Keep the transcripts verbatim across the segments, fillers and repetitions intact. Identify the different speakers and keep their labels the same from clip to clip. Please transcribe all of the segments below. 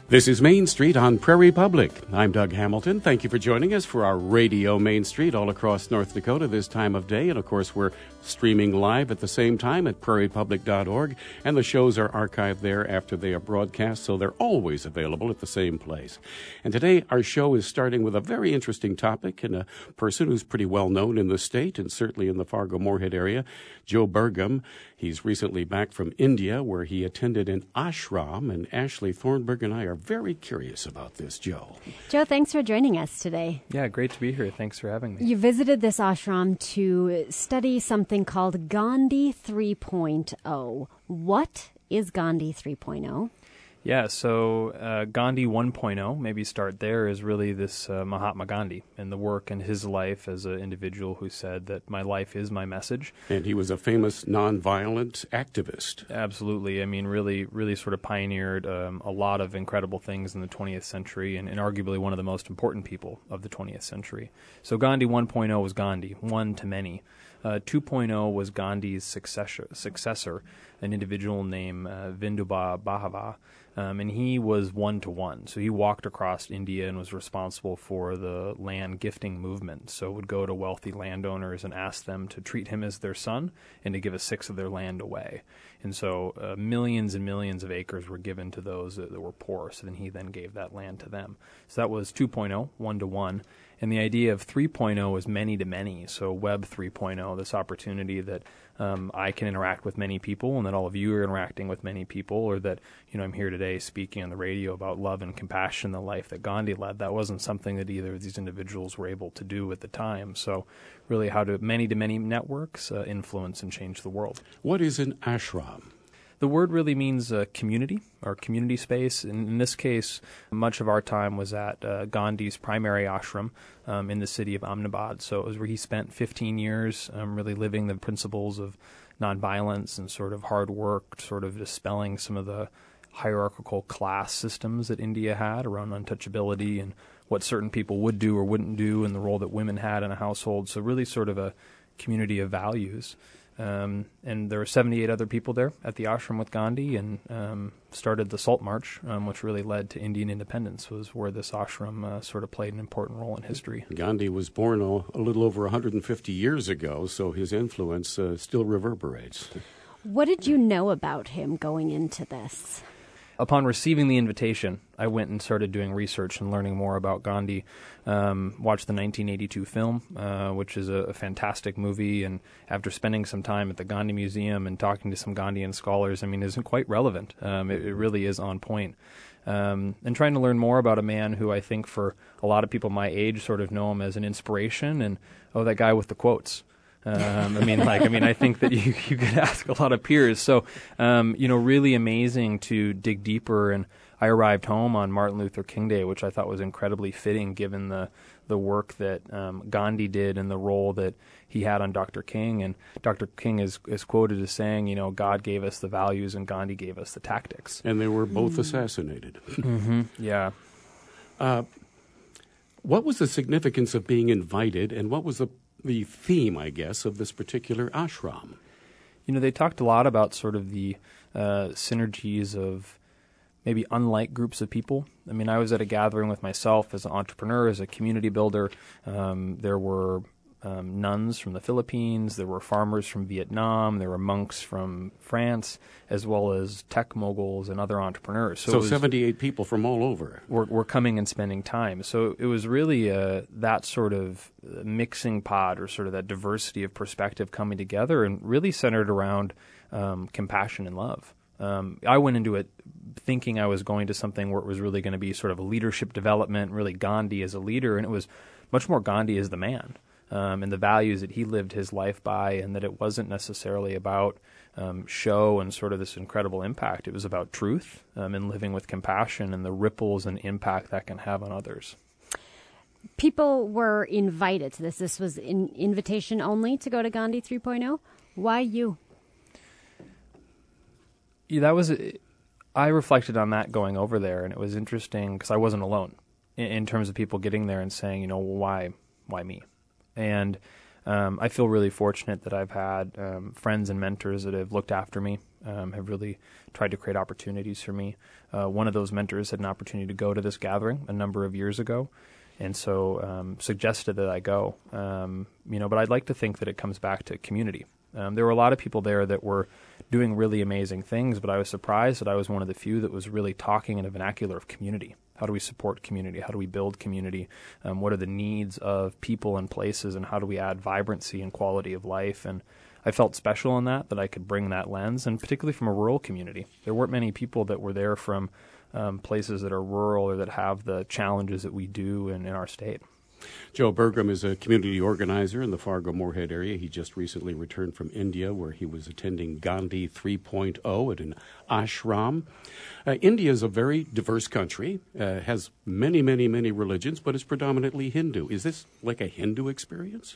Speaker 1: This is Main Street on Prairie Public. I'm Doug Hamilton. Thank you for joining us for our Radio Main Street all across North Dakota this time of day. And, of course, we're streaming live at the same time at prairie public dot org. And the shows are archived there after they are broadcast, so they're always available at the same place. And today our show is starting with a very interesting topic and a person who's pretty well known in the state and certainly in the Fargo-Moorhead area, Joe Burgum. He's recently back from India, where he attended an ashram, and Ashley Thornburg and I are very curious about this, Joe.
Speaker 2: Joe, thanks for joining us today.
Speaker 3: Yeah, great to be here. Thanks for having me.
Speaker 2: You visited this ashram to study something called Gandhi three point oh. What is Gandhi three point oh?
Speaker 3: Yeah, so uh, Gandhi one point oh, maybe start there, is really this uh, Mahatma Gandhi and the work and his life as an individual who said that my life is my message.
Speaker 1: And he was a famous nonviolent activist.
Speaker 3: Absolutely. I mean, really, really sort of pioneered um, a lot of incredible things in the twentieth century and, and arguably one of the most important people of the twentieth century. So Gandhi one point oh was Gandhi, one to many. Uh, two point oh was Gandhi's successor, successor an individual named uh, Vinoba Bhave. Um, and he was one-to-one. So he walked across India and was responsible for the land gifting movement. So would go to wealthy landowners and ask them to treat him as their son and to give a sixth of their land away. And so uh, millions and millions of acres were given to those that, that were poor. So then he then gave that land to them. So that was two point oh, one-to-one. And the idea of three point oh is many-to-many. So Web three point oh, this opportunity that um, I can interact with many people and that all of you are interacting with many people, or that, you know, I'm here today speaking on the radio about love and compassion, the life that Gandhi led. That wasn't something that either of these individuals were able to do at the time. So really how do many-to-many networks uh, influence and change the world.
Speaker 1: What is an ashram?
Speaker 3: The word really means uh, community or community space. And in this case, much of our time was at uh, Gandhi's primary ashram um, in the city of Ahmedabad. So it was where he spent fifteen years um, really living the principles of nonviolence and sort of hard work, sort of dispelling some of the hierarchical class systems that India had around untouchability and what certain people would do or wouldn't do and the role that women had in a household. So really sort of a community of values. Um, and there were seventy-eight other people there at the ashram with Gandhi, and um, started the Salt March, um, which really led to Indian independence, was where this ashram uh, sort of played an important role in history.
Speaker 1: Gandhi was born a, a little over one hundred fifty years ago, so his influence uh, still reverberates.
Speaker 2: What did you know about him going into this?
Speaker 3: Upon receiving the invitation, I went and started doing research and learning more about Gandhi. Um, watched the nineteen eighty-two film, uh, which is a, a fantastic movie. And after spending some time at the Gandhi Museum and talking to some Gandhian scholars, I mean, isn't quite relevant. Um, it, it really is on point. Um, and trying to learn more about a man who I think for a lot of people my age sort of know him as an inspiration. And, oh, that guy with the quotes. Um, I mean, like, I mean, I think that you, you could ask a lot of peers. So, um, you know, really amazing to dig deeper. And I arrived home on Martin Luther King Day, which I thought was incredibly fitting given the, the work that um, Gandhi did and the role that he had on Doctor King. And Doctor King is, is quoted as saying, you know, God gave us the values and Gandhi gave us the tactics.
Speaker 1: And they were both mm. assassinated.
Speaker 3: Mm-hmm. Yeah.
Speaker 1: Uh, what was the significance of being invited, and what was the the theme, I guess, of this particular ashram?
Speaker 3: You know, they talked a lot about sort of the uh, synergies of maybe unlike groups of people. I mean, I was at a gathering with myself as an entrepreneur, as a community builder. Um, there were um, nuns from the Philippines, there were farmers from Vietnam, there were monks from France, as well as tech moguls and other entrepreneurs.
Speaker 1: So, so was, seventy-eight people from all over
Speaker 3: were, were coming and spending time. So it was really uh, that sort of mixing pot, or sort of that diversity of perspective coming together, and really centered around um, compassion and love. Um, I went into it thinking I was going to something where it was really going to be sort of a leadership development, really Gandhi as a leader, and it was much more Gandhi as the man. Um, and the values that he lived his life by, and that it wasn't necessarily about um, show and sort of this incredible impact. It was about truth um, and living with compassion and the ripples and impact that can have on others.
Speaker 2: People were invited to this. This was an invitation only to go to Gandhi three point oh. Why you?
Speaker 3: Yeah, that was. I reflected on that going over there, and it was interesting because I wasn't alone in, in terms of people getting there and saying, you know, well, why, why me? And um, I feel really fortunate that I've had um, friends and mentors that have looked after me um, have really tried to create opportunities for me. Uh, one of those mentors had an opportunity to go to this gathering a number of years ago, and so um, suggested that I go. Um, you know, but I'd like to think that it comes back to community. Um, there were a lot of people there that were doing really amazing things, but I was surprised that I was one of the few that was really talking in a vernacular of community. How do we support community? How do we build community? Um, what are the needs of people and places, and how do we add vibrancy and quality of life? And I felt special in that, that I could bring that lens, and particularly from a rural community. There weren't many people that were there from um, places that are rural or that have the challenges that we do in, in our state.
Speaker 1: Joe Bergam is a community organizer in the Fargo-Moorhead area. He just recently returned from India, where he was attending Gandhi three point oh at an ashram. Uh, India is a very diverse country, uh, has many, many, many religions, but is predominantly Hindu. Is this like a Hindu experience?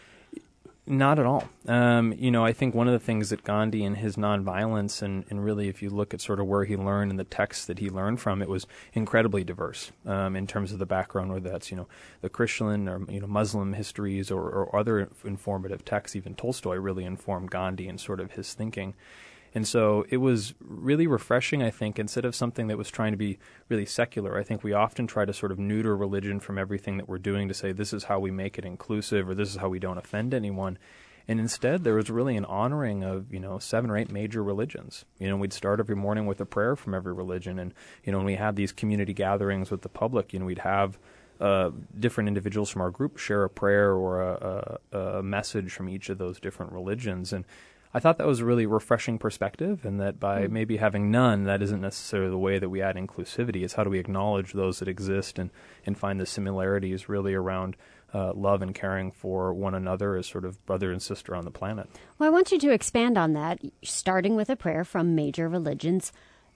Speaker 3: Not at all. Um, you know, I think one of the things that Gandhi and his nonviolence, and, and really if you look at sort of where he learned and the texts that he learned from, it was incredibly diverse um, in terms of the background, whether that's, you know, the Christian or, you know, Muslim histories or, or other informative texts. Even Tolstoy really informed Gandhi and sort of his thinking. And so it was really refreshing, I think, instead of something that was trying to be really secular. I think we often try to sort of neuter religion from everything that we're doing to say this is how we make it inclusive or this is how we don't offend anyone. And instead, there was really an honoring of, you know, seven or eight major religions. You know, we'd start every morning with a prayer from every religion. And, you know, when we had these community gatherings with the public, you know, we'd have uh, different individuals from our group share a prayer or a, a, a message from each of those different religions. And I thought that was a really refreshing perspective, and that by mm-hmm. maybe having none, that isn't necessarily the way that we add inclusivity. It's how do we acknowledge those that exist and, and find the similarities really around uh, love and caring for one another as sort of brother and sister on the planet.
Speaker 2: Well, I want you to expand on that, starting with a prayer from major religions.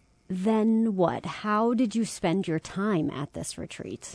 Speaker 2: Then what? How did you spend your time at this retreat?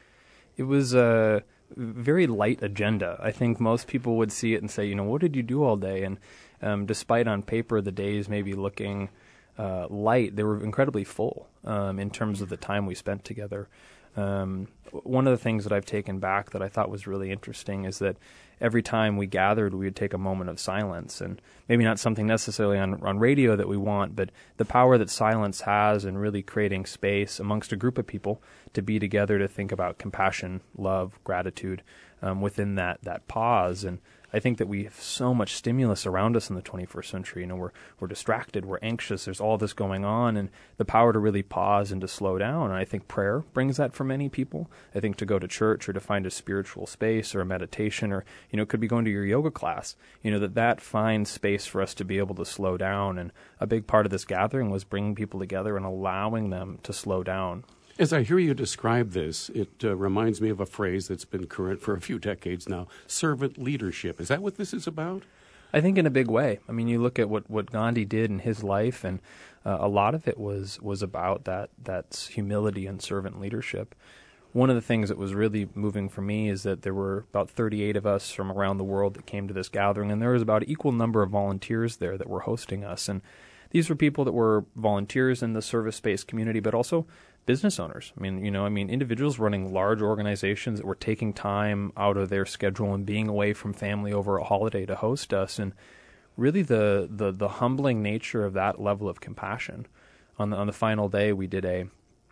Speaker 3: It was a very light agenda. I think most people would see it and say, you know, what did you do all day? And Um, despite on paper the days maybe looking uh, light, they were incredibly full um, in terms of the time we spent together. Um, one of the things that I've taken back that I thought was really interesting is that every time we gathered, we would take a moment of silence, and maybe not something necessarily on, on radio that we want, but the power that silence has in really creating space amongst a group of people to be together to think about compassion, love, gratitude um, within that, that pause. And I think that we have so much stimulus around us in the twenty-first century. You know, we're we're distracted, we're anxious, there's all this going on, and the power to really pause and to slow down. And I think prayer brings that for many people. I think to go to church or to find a spiritual space or a meditation, or, you know, it could be going to your yoga class, you know, that that finds space for us to be able to slow down. And a big part of this gathering was bringing people together and allowing them to slow down.
Speaker 1: As I hear you describe this, it uh, reminds me of a phrase that's been current for a few decades now, servant leadership. Is that what this is about?
Speaker 3: I think in a big way. I mean, you look at what, what Gandhi did in his life, and uh, a lot of it was, was about that, that humility and servant leadership. One of the things that was really moving for me is that there were about thirty-eight of us from around the world that came to this gathering, and there was about an equal number of volunteers there that were hosting us. And these were people that were volunteers in the service-based community, but also business owners. I mean, you know, I mean, individuals running large organizations that were taking time out of their schedule and being away from family over a holiday to host us. And really the, the, the humbling nature of that level of compassion. On the, on the final day, we did a,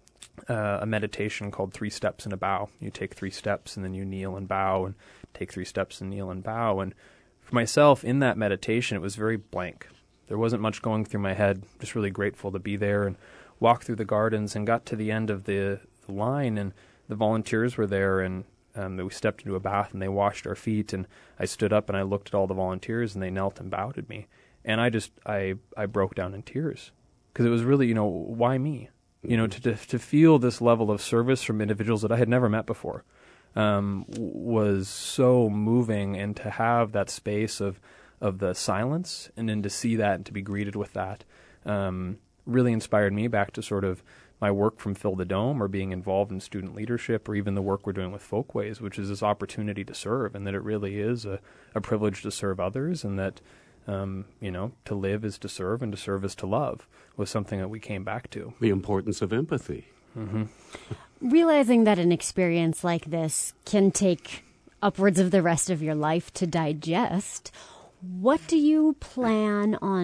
Speaker 3: uh, a meditation called Three Steps and a Bow. You take three steps and then you kneel and bow, and take three steps and kneel and bow. And for myself, in that meditation, it was very blank. There wasn't much going through my head, just really grateful to be there, and walked through the gardens and got to the end of the, the line, and the volunteers were there, and um, we stepped into a bath and they washed our feet, and I stood up and I looked at all the volunteers and they knelt and bowed at me, and I just I I broke down in tears, because it was really, you know, why me? You know, to, to to feel this level of service from individuals that I had never met before um, was so moving, and to have that space of of the silence, and then to see that and to be greeted with that um, really inspired me back to sort of my work from Fill the Dome, or being involved in student leadership, or even the work we're doing with Folkways, which is this opportunity to serve, and that it really is a, a privilege to serve others, and that, um, you know, to live is to serve, and to serve is to love, was something that we came back to.
Speaker 1: The importance of empathy.
Speaker 3: Mm-hmm.
Speaker 2: Realizing that an experience like this can take upwards of the rest of your life to digest, what do you plan on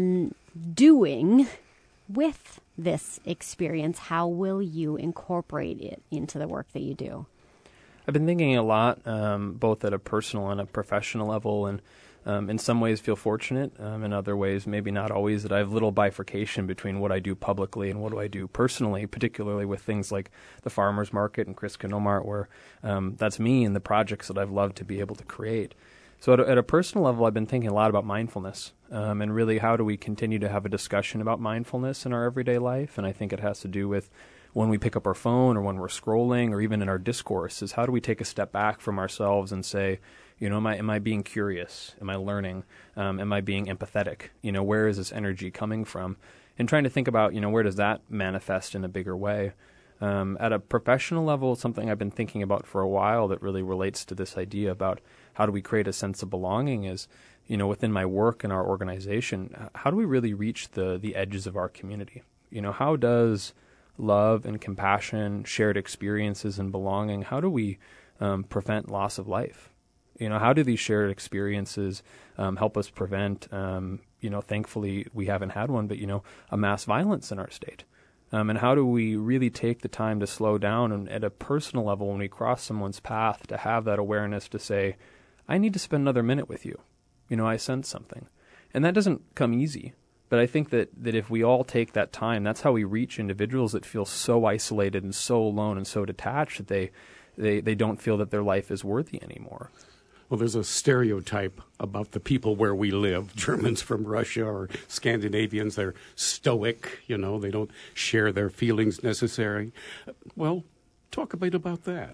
Speaker 2: doing with this experience? How will you incorporate it into the work that you do?
Speaker 3: I've been thinking a lot, um, both at a personal and a professional level, and um, in some ways feel fortunate, um, in other ways maybe not always, that I have little bifurcation between what I do publicly and what do I do personally, particularly with things like the Farmers Market and Chris Kinomart, where um, that's me and the projects that I've loved to be able to create. So at a, at a personal level, I've been thinking a lot about mindfulness, um, and really how do we continue to have a discussion about mindfulness in our everyday life. And I think it has to do with when we pick up our phone or when we're scrolling or even in our discourse, is how do we take a step back from ourselves and say, you know, am I, am I being curious? Am I learning? Um, am I being empathetic? You know, where is this energy coming from? And trying to think about, you know, where does that manifest in a bigger way? Um, at a professional level, something I've been thinking about for a while that really relates to this idea about how do we create a sense of belonging is, you know, within my work and our organization, how do we really reach the the edges of our community? You know, how does love and compassion, shared experiences and belonging, how do we um, prevent loss of life? You know, how do these shared experiences um, help us prevent, um, you know, thankfully we haven't had one, but, you know, a mass violence in our state? Um, and how do we really take the time to slow down and at a personal level when we cross someone's path to have that awareness to say, I need to spend another minute with you. You know, I sense something. And that doesn't come easy. But I think that, that if we all take that time, that's how we reach individuals that feel so isolated and so alone and so detached that they, they, they don't feel that their life is worthy anymore.
Speaker 1: Well, there's a stereotype about the people where we live. Germans from Russia or Scandinavians, they're stoic, you know, they don't share their feelings necessarily. Well, talk a bit about that.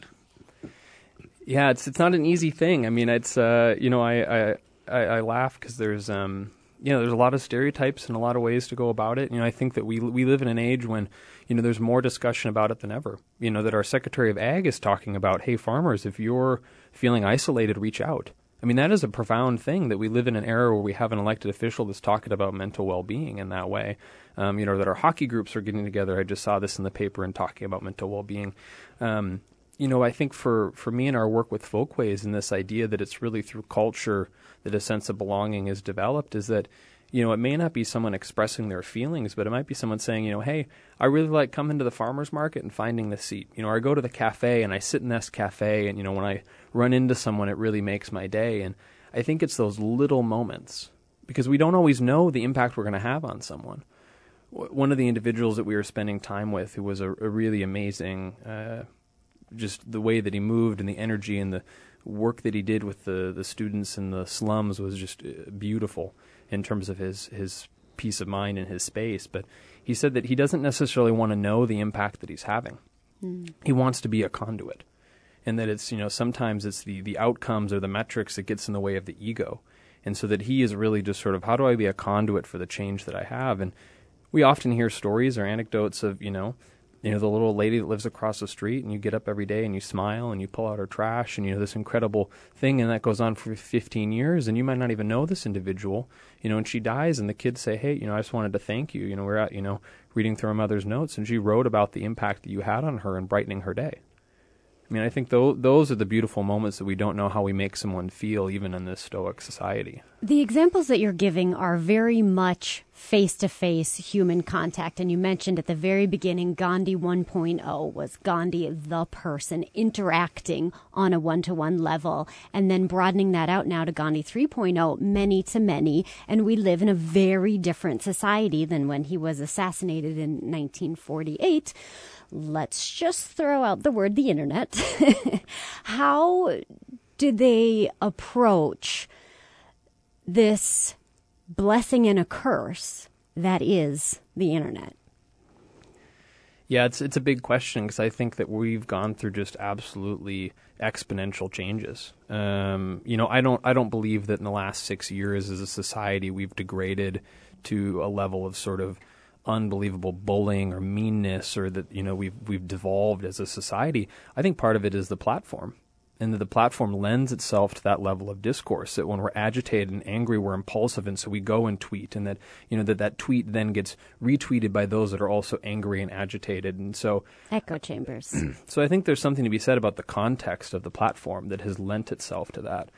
Speaker 3: Yeah, it's it's not an easy thing. I mean, it's, uh, you know, I, I, I, I laugh because there's, um, you know, there's a lot of stereotypes and a lot of ways to go about it. You know, I think that we we live in an age when, you know, there's more discussion about it than ever. You know, that our Secretary of Ag is talking about, hey, farmers, if you're feeling isolated, reach out. I mean, that is a profound thing, that we live in an era where we have an elected official that's talking about mental well-being in that way. Um, you know, that our hockey groups are getting together. I just saw this in the paper and talking about mental well-being. Um, you know, I think for, for me and our work with Folkways and this idea that it's really through culture that a sense of belonging is developed is that, you know, it may not be someone expressing their feelings, but it might be someone saying, you know, hey, I really like coming to the farmer's market and finding this seat. You know, or I go to the cafe and I sit in this cafe and, you know, when I run into someone, it really makes my day. And I think it's those little moments because we don't always know the impact we're going to have on someone. One of the individuals that we were spending time with who was a, a really amazing, uh, just the way that he moved and the energy and the work that he did with the, the students in the slums was just beautiful in terms of his, his peace of mind and his space. But he said that he doesn't necessarily want to know the impact that he's having. Mm. He wants to be a conduit. And that it's, you know, sometimes it's the, the outcomes or the metrics that gets in the way of the ego. And so that he is really just sort of, how do I be a conduit for the change that I have? And we often hear stories or anecdotes of, you know, you know, the little lady that lives across the street and you get up every day and you smile and you pull out her trash and, you know, this incredible thing, and that goes on for fifteen years and you might not even know this individual, you know, and she dies and the kids say, hey, you know, I just wanted to thank you. You know, we're out, you know, reading through her mother's notes and she wrote about the impact that you had on her and brightening her day. I mean, I think th- those are the beautiful moments that we don't know how we make someone feel even in this stoic society.
Speaker 2: The examples that you're giving are very much face-to-face human contact. And you mentioned at the very beginning, Gandhi one point oh was Gandhi, the person, interacting on a one-to-one level. And then broadening that out now to Gandhi three point oh, many to many. And we live in a very different society than when he was assassinated in nineteen forty-eight. Let's just throw out the word the internet. How did they approach this blessing and a curse that is the internet?
Speaker 3: Yeah, it's it's a big question because I think that we've gone through just absolutely exponential changes. Um, you know, I don't I don't believe that in the last six years as a society we've degraded to a level of sort of unbelievable bullying or meanness, or that, you know, we've we've devolved as a society. I think part of it is the platform, and that the platform lends itself to that level of discourse, that when we're agitated and angry, we're impulsive, and so we go and tweet, and that, you know, that that tweet then gets retweeted by those that are also angry and agitated. And so
Speaker 2: echo chambers.
Speaker 3: So I think there's something to be said about the context of the platform that has lent itself to that.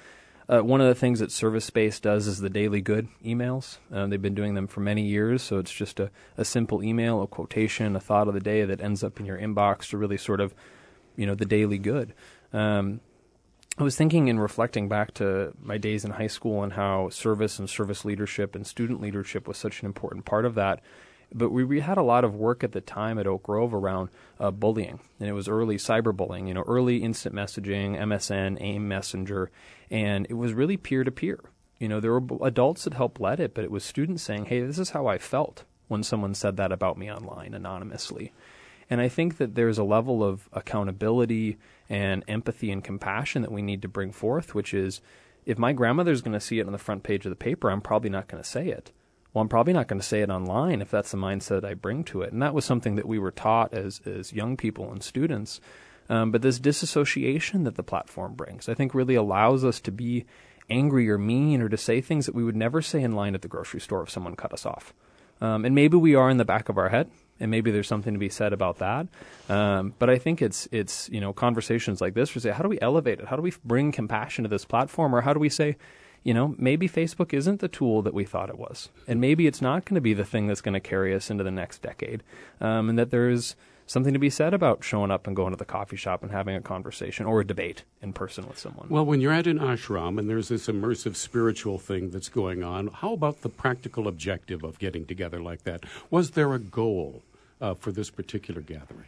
Speaker 3: Uh, one of the things that Service Space does is the Daily Good emails. Uh, they've been doing them for many years, so it's just a, a simple email, a quotation, a thought of the day that ends up in your inbox to really sort of, you know, the daily good. Um, I was thinking and reflecting back to my days in high school and how service and service leadership and student leadership was such an important part of that. But we, we had a lot of work at the time at Oak Grove around uh, bullying, and it was early cyberbullying, you know, early instant messaging, M S N, AIM Messenger, and it was really peer-to-peer. You know, there were adults that helped lead it, but it was students saying, hey, this is how I felt when someone said that about me online anonymously. And I think that there's a level of accountability and empathy and compassion that we need to bring forth, which is if my grandmother's going to see it on the front page of the paper, I'm probably not going to say it. Well, I'm probably not going to say it online if that's the mindset I bring to it. And that was something that we were taught as, as young people and students. Um, but this disassociation that the platform brings, I think really allows us to be angry or mean or to say things that we would never say in line at the grocery store if someone cut us off. Um, and maybe we are in the back of our head, and maybe there's something to be said about that. Um, but I think it's, it's you know, conversations like this where we say, how do we elevate it? How do we bring compassion to this platform? Or how do we say, you know, maybe Facebook isn't the tool that we thought it was. And maybe it's not going to be the thing that's going to carry us into the next decade. Um, and that there's something to be said about showing up and going to the coffee shop and having a conversation or a debate in person with someone.
Speaker 1: Well, when you're at an ashram and there's this immersive spiritual thing that's going on, how about the practical objective of getting together like that? Was there a goal uh, for this particular gathering?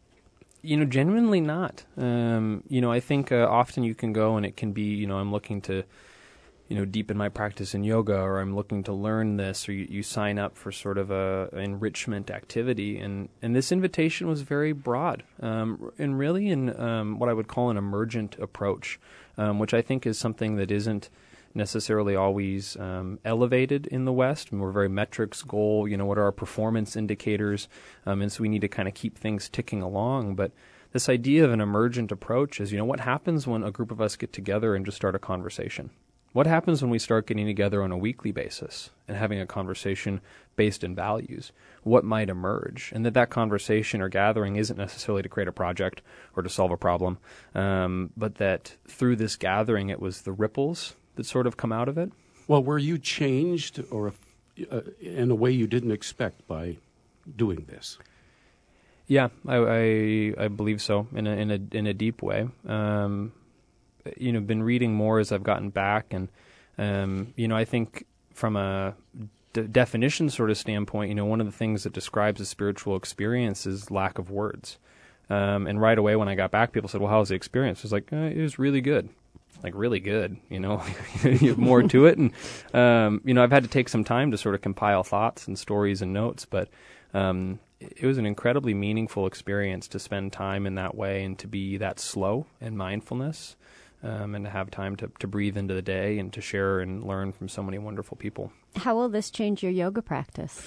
Speaker 3: You know, genuinely not. Um, you know, I think uh, often you can go and it can be, you know, I'm looking to, you know, deepen my practice in yoga, or I'm looking to learn this, or you, you sign up for sort of a an enrichment activity. And, and this invitation was very broad um, and really in um, what I would call an emergent approach, um, which I think is something that isn't necessarily always um, elevated in the West. And we're very metrics, goal, you know, what are our performance indicators? Um, and so we need to kind of keep things ticking along. But this idea of an emergent approach is, you know, what happens when a group of us get together and just start a conversation? What happens when we start getting together on a weekly basis and having a conversation based in values? What might emerge? And that that conversation or gathering isn't necessarily to create a project or to solve a problem, um, but that through this gathering it was the ripples that sort of come out of it.
Speaker 1: Well, were you changed or uh, in a way you didn't expect by doing this?
Speaker 3: Yeah, I, I, I believe so in a, in a, in a deep way. Um, you know, been reading more as I've gotten back, and um, you know, I think from a de- definition sort of standpoint, you know, one of the things that describes a spiritual experience is lack of words. Um, and right away when I got back, people said, "Well, how was the experience?" I was like, eh, "It was really good." Like really good, you know, you have more to it. And, um, you know, I've had to take some time to sort of compile thoughts and stories and notes, but um, it was an incredibly meaningful experience to spend time in that way and to be that slow in mindfulness um, and to have time to, to breathe into the day and to share and learn from so many wonderful people.
Speaker 2: How will this change your yoga practice?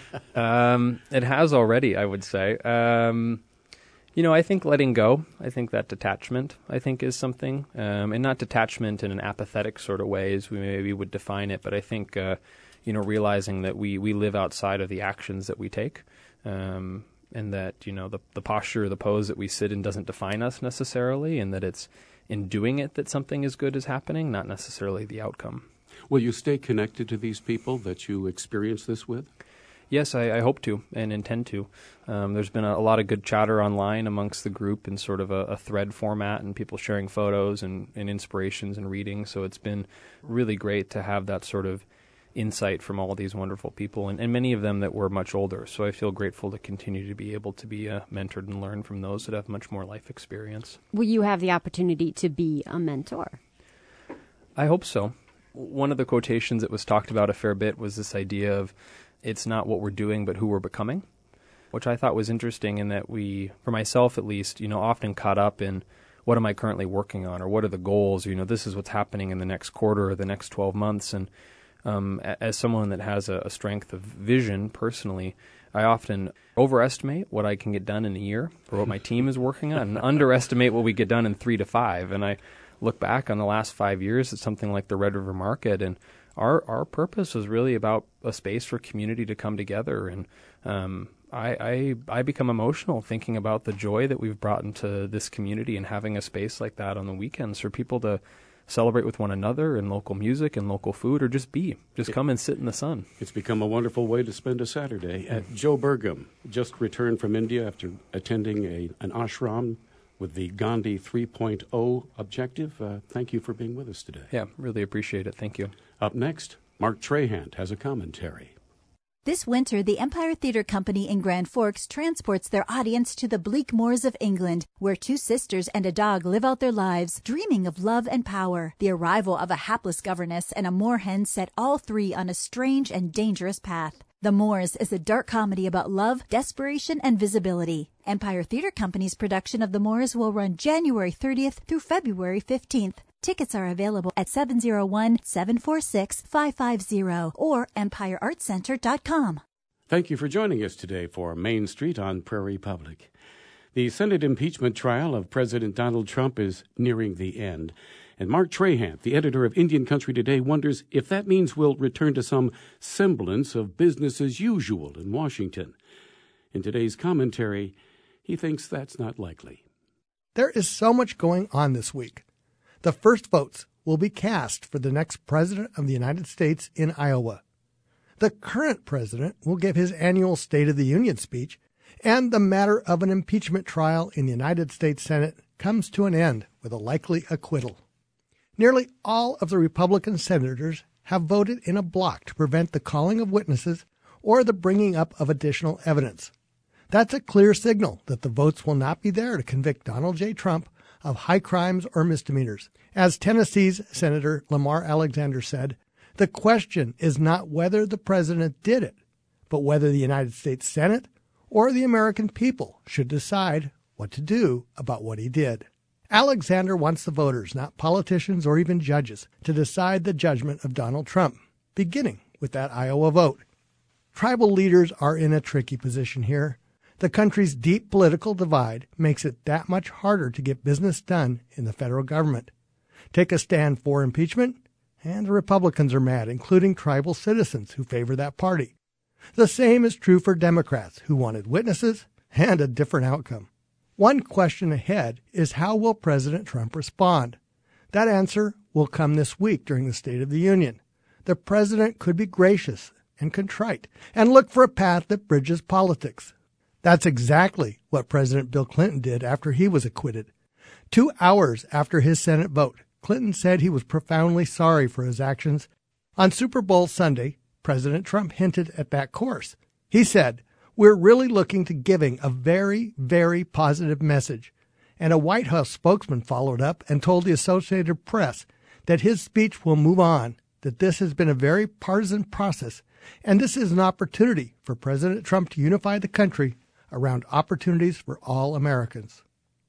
Speaker 3: um, it has already, I would say. Um You know, I think letting go, I think that detachment, I think is something, um, and not detachment in an apathetic sort of way as we maybe would define it, but I think, uh, you know, realizing that we, we live outside of the actions that we take, um, and that, you know, the, the posture or the pose that we sit in doesn't define us necessarily, and that it's in doing it that something as good is happening, not necessarily the outcome.
Speaker 1: Will you stay connected to these people that you experience this with?
Speaker 3: Yes, I, I hope to and intend to. Um, there's been a, a lot of good chatter online amongst the group in sort of a, a thread format and people sharing photos and, and inspirations and reading. So it's been really great to have that sort of insight from all these wonderful people, and, and many of them that were much older. So I feel grateful to continue to be able to be uh, mentored and learn from those that have much more life experience.
Speaker 2: Will you have the opportunity to be a mentor?
Speaker 3: I hope so. One of the quotations that was talked about a fair bit was this idea of it's not what we're doing, but who we're becoming, which I thought was interesting in that we, for myself at least, you know, often caught up in what am I currently working on or what are the goals? You know, this is what's happening in the next quarter or the next twelve months. And um, as someone that has a, a strength of vision personally, I often overestimate what I can get done in a year or what my team is working on and underestimate what we get done in three to five. And I look back on the last five years at something like the Red River Market, and Our our purpose was really about a space for community to come together, and um, I, I I become emotional thinking about the joy that we've brought into this community and having a space like that on the weekends for people to celebrate with one another in local music and local food, or just be. Just come and sit in the sun.
Speaker 1: It's become a wonderful way to spend a Saturday. Uh, Joe Burgum just returned from India after attending a, an ashram with the Gandhi three point oh objective. Uh, thank you for being with us today.
Speaker 3: Yeah, really appreciate it. Thank you.
Speaker 1: Up next, Mark Trahant has a commentary.
Speaker 4: This winter, the Empire Theatre Company in Grand Forks transports their audience to the bleak moors of England, where two sisters and a dog live out their lives, dreaming of love and power. The arrival of a hapless governess and a moorhen set all three on a strange and dangerous path. The Moors is a dark comedy about love, desperation, and visibility. Empire Theatre Company's production of The Moors will run January thirtieth through February fifteenth. Tickets are available at seven oh one, seven four six, five five zero or empire art center dot com.
Speaker 1: Thank you for joining us today for Main Street on Prairie Public. The Senate impeachment trial of President Donald Trump is nearing the end. And Mark Trahant, the editor of Indian Country Today, wonders if that means we'll return to some semblance of business as usual in Washington. In today's commentary, he thinks that's not likely.
Speaker 5: There is so much going on this week. The first votes will be cast for the next president of the United States in Iowa. The current president will give his annual State of the Union speech, and the matter of an impeachment trial in the United States Senate comes to an end with a likely acquittal. Nearly all of the Republican senators have voted in a block to prevent the calling of witnesses or the bringing up of additional evidence. That's a clear signal that the votes will not be there to convict Donald J. Trump of high crimes or misdemeanors. As Tennessee's Senator Lamar Alexander said, the question is not whether the president did it, but whether the United States Senate or the American people should decide what to do about what he did. Alexander wants the voters, not politicians or even judges, to decide the judgment of Donald Trump, beginning with that Iowa vote. Tribal leaders are in a tricky position here. The country's deep political divide makes it that much harder to get business done in the federal government. Take a stand for impeachment, and the Republicans are mad, including tribal citizens who favor that party. The same is true for Democrats, who wanted witnesses and a different outcome. One question ahead is, how will President Trump respond? That answer will come this week during the State of the Union. The president could be gracious and contrite and look for a path that bridges politics. That's exactly what President Bill Clinton did after he was acquitted. Two hours after his Senate vote, Clinton said he was profoundly sorry for his actions. On Super Bowl Sunday, President Trump hinted at that course. He said, "We're really looking to giving a very, very positive message." And a White House spokesman followed up and told the Associated Press that his speech will move on, that this has been a very partisan process, and this is an opportunity for President Trump to unify the country around opportunities for all Americans.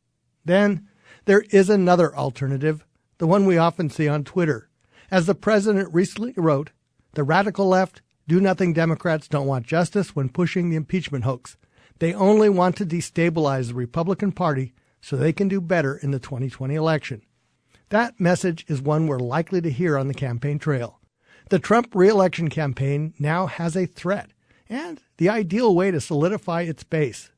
Speaker 5: Then there is another alternative, the one we often see on Twitter. As the president recently wrote, the radical left, do-nothing Democrats don't want justice when pushing the impeachment hoax. They only want to destabilize the Republican Party so they can do better in the twenty twenty election. That message is one we're likely to hear on the campaign trail. The Trump re-election campaign now has a threat and the ideal way to solidify its base.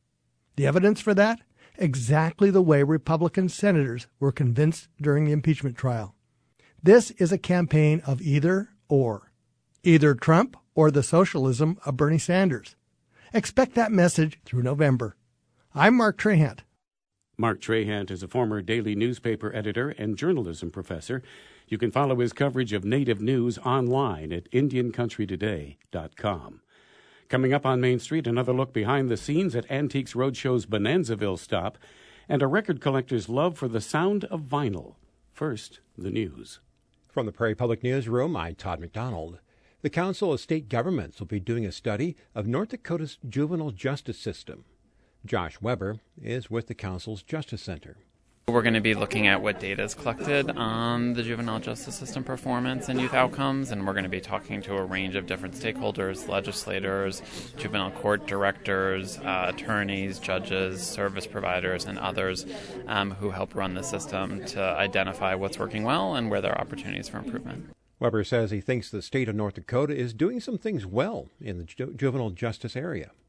Speaker 5: The evidence for that? Exactly the way Republican senators were convinced during the impeachment trial. This is a campaign of either or. Either Trump or the socialism of Bernie Sanders. Expect that message through November. I'm Mark Trahant.
Speaker 1: Mark Trahant is a former daily newspaper editor and journalism professor. You can follow his coverage of Native news online at indian country today dot com. Coming up on Main Street, another look behind the scenes at Antiques Roadshow's Bonanzaville stop and a record collector's love for the sound of vinyl. First, the news.
Speaker 6: From the Prairie Public Newsroom, I'm Todd McDonald. The Council of State Governments will be doing a study of North Dakota's juvenile justice system. Josh Weber is with the Council's Justice Center.
Speaker 7: We're going to be looking at what data is collected on the juvenile justice system performance and youth outcomes, and we're going to be talking to a range of different stakeholders, legislators, juvenile court directors, uh, attorneys, judges, service providers, and others um, who help run the system to identify what's working well and where there are opportunities for improvement.
Speaker 6: Weber says he thinks the state of North Dakota is doing some things well in the ju- juvenile justice area.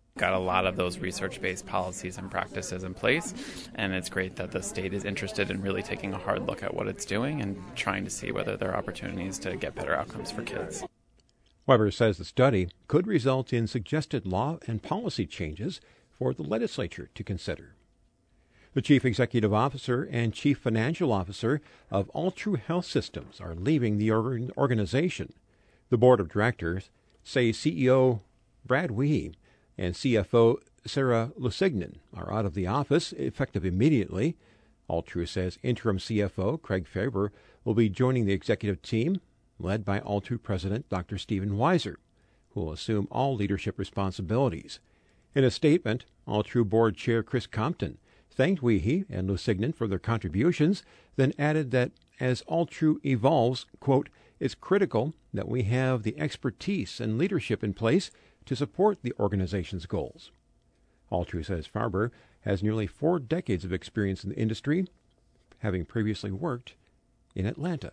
Speaker 7: Got a lot of those research-based policies and practices in place, and it's great that the state is interested in really taking a hard look at what it's doing and trying to see whether there are opportunities to get better outcomes for kids.
Speaker 6: Weber says the study could result in suggested law and policy changes for the legislature to consider. The Chief Executive Officer and Chief Financial Officer of Altru Health Systems are leaving the organization. The Board of Directors say C E O Brad Wehe and C F O Sarah Lusignan are out of the office, effective immediately. Altru says interim C F O Craig Faber will be joining the executive team, led by Altru President Doctor Stephen Weiser, who will assume all leadership responsibilities. In a statement, Altru Board Chair Chris Compton thanked Wehe and Lusignan for their contributions, then added that as Altru evolves, quote, it's critical that we have the expertise and leadership in place to support the organization's goals. Altru says Faber has nearly four decades of experience in the industry, having previously worked in Atlanta.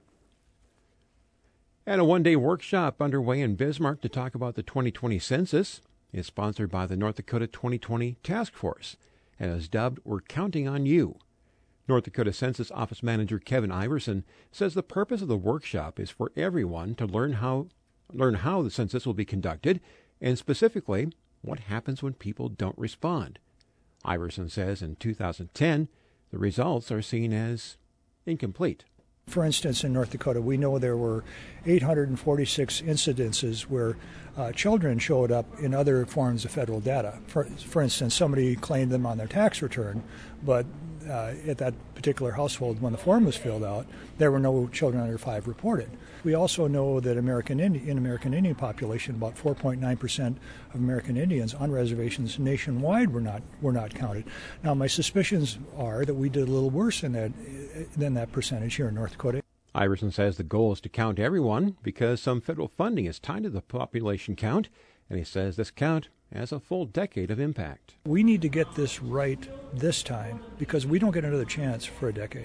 Speaker 6: And a one-day workshop underway in Bismarck to talk about the twenty twenty census is sponsored by the North Dakota twenty twenty Task Force and is dubbed We're Counting on You. North Dakota Census Office Manager Kevin Iverson says the purpose of the workshop is for everyone to learn how learn how the census will be conducted and specifically what happens when people don't respond. Iverson says in two thousand ten, the results are seen as incomplete.
Speaker 8: For instance, in North Dakota, we know there were eight hundred forty-six incidences where uh, children showed up in other forms of federal data. For, for instance, somebody claimed them on their tax return, but uh, at that particular household, when the form was filled out, there were no children under five reported. We also know that American Indi- in American Indian population, about four point nine percent of American Indians on reservations nationwide were not were not counted. Now, my suspicions are that we did a little worse than that than that percentage here in North Dakota.
Speaker 6: Iverson says the goal is to count everyone because some federal funding is tied to the population count, and he says this count has a full decade of impact.
Speaker 8: We need to get this right this time because we don't get another chance for a decade.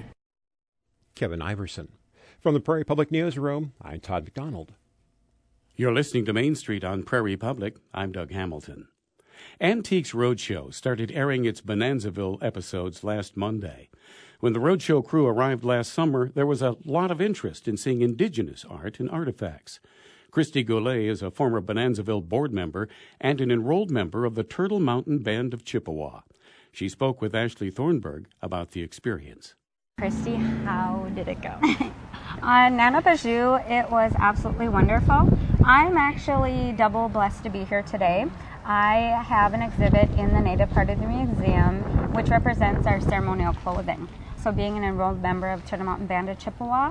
Speaker 6: Kevin Iverson. From the Prairie Public Newsroom, I'm Todd McDonald.
Speaker 1: You're listening to Main Street on Prairie Public. I'm Doug Hamilton. Antiques Roadshow started airing its Bonanzaville episodes last Monday. When the Roadshow crew arrived last summer, there was a lot of interest in seeing indigenous art and artifacts. Christy Goulet is a former Bonanzaville board member and an enrolled member of the Turtle Mountain Band of Chippewa. She spoke with Ashley Thornburg about the experience.
Speaker 9: Christy, how did it go? On Nanabajú, it was absolutely wonderful. I'm actually double blessed to be here today. I have an exhibit in the native part of the museum which represents our ceremonial clothing. So being an enrolled member of Turtle Mountain Band of Chippewa,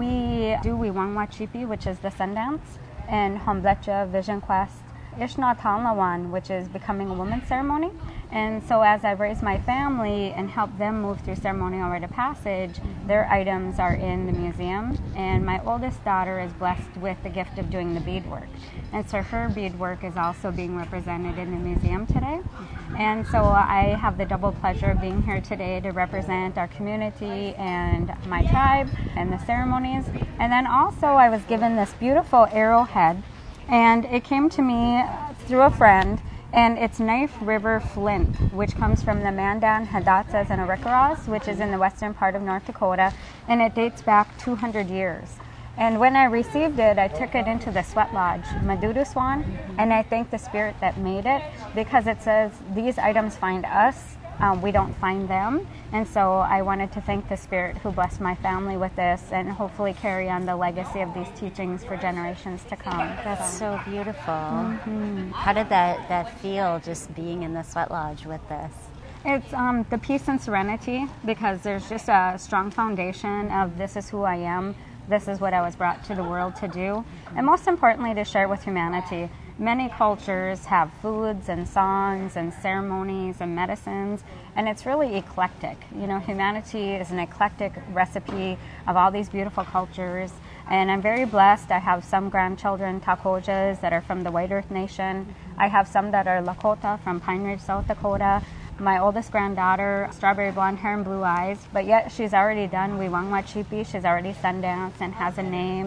Speaker 9: we do Wiwangwachipi, which is the Sundance, and Homblecha Vision Quest, Ishnatalnawan, which is Becoming a Woman ceremony. And so as I've raised my family and helped them move through ceremonial rite of passage, their items are in the museum. And my oldest daughter is blessed with the gift of doing the beadwork. And so her beadwork is also being represented in the museum today. And so I have the double pleasure of being here today to represent our community and my tribe and the ceremonies. And then also I was given this beautiful arrowhead, and it came to me through a friend. And it's Knife River Flint, which comes from the Mandan, Hidatsas, and Arikaras, which is in the western part of North Dakota, and it dates back two hundred years. And when I received it, I took it into the sweat lodge, Maduduswan, and I thank the spirit that made it, because it says, these items find us, um, we don't find them. And so I wanted to thank the spirit who blessed my family with this and hopefully carry on the legacy of these teachings for generations to come.
Speaker 10: That's so, so beautiful.
Speaker 9: Mm-hmm.
Speaker 10: How did that, that feel, just being in the sweat lodge with this?
Speaker 9: It's um, the peace and serenity, because there's just a strong foundation of this is who I am, this is what I was brought to the world to do, and most importantly to share with humanity. Many cultures have foods and songs and ceremonies and medicines, and it's really eclectic. You know, humanity is an eclectic recipe of all these beautiful cultures, and I'm very blessed. I have some grandchildren, Takojas, that are from the White Earth Nation. I have some that are Lakota from Pine Ridge, South Dakota. My oldest granddaughter, strawberry blonde hair and blue eyes, but yet she's already done Wiwangwachipi. She's already Sundance and has a name.